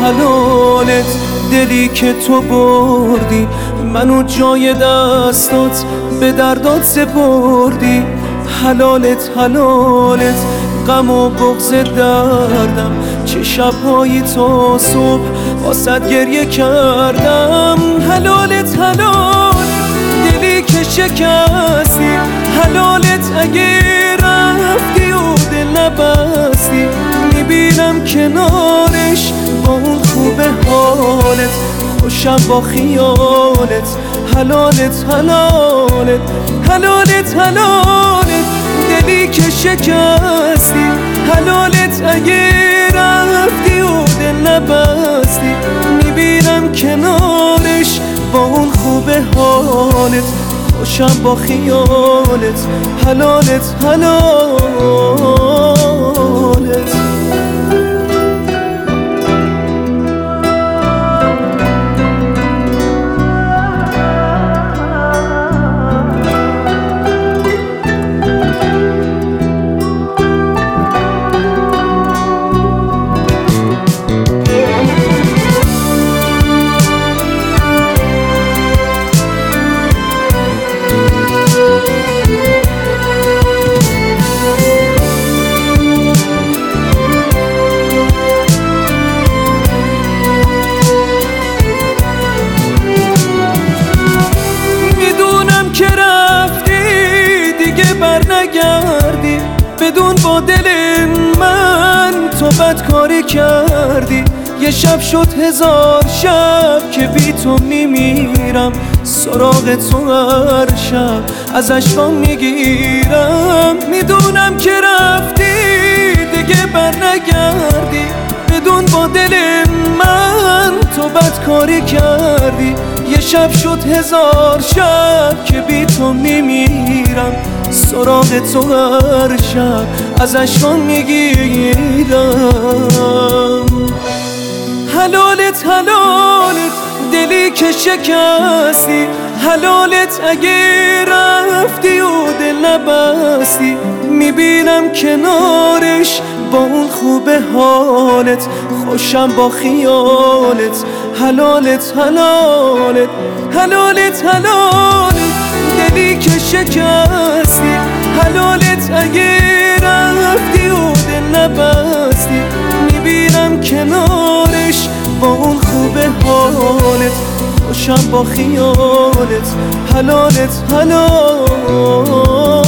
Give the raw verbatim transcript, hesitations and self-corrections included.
حلالت دلی که تو بردی، منو جای دستات به دردات سپردی. حلالت حلالت غم و بغض دردم، چه شبهایی تا صبح واسد گریه کردم. حلالت حلالت دلی که شکستی، حلالت اگه رفتی و دل نبستی، میبینم کنارش با اون خوبه حالت، خوشم با خیالت. حلالت حلالت حلالت حلالت دلی که شکستی، حلالت اگه رفتی و دل نبستی، میبینم کنارش با اون خوبه حالت، خوشم با خیالت. حلالت حلالت برنگردی، بدون با دل من تو بدکاری کردی. یه شب شد هزار شب که بی تو میمیرم، سراغ تو هر شب از اشکام میگیرم. میدونم که رفتی دیگه برنگردی، بدون با دل من تو بدکاری کردی. یه شب شد هزار شب که بی تو میمیرم، سراغ تو هر شب از اشکام میگیرم. حلالت حلالت دلی که شکستی، حلالت اگه رفتی و دل نبستی، میبینم کنارش با اون خوبه حالت، خوشم با خیالت. حلالت حلالت حلالت حلالت دلی که شکستی، حلالت اگه رفتی و دل نبستی، میبینم کنارش با اون خوبه حالت، خوشم با خیالت. حلالت حلالت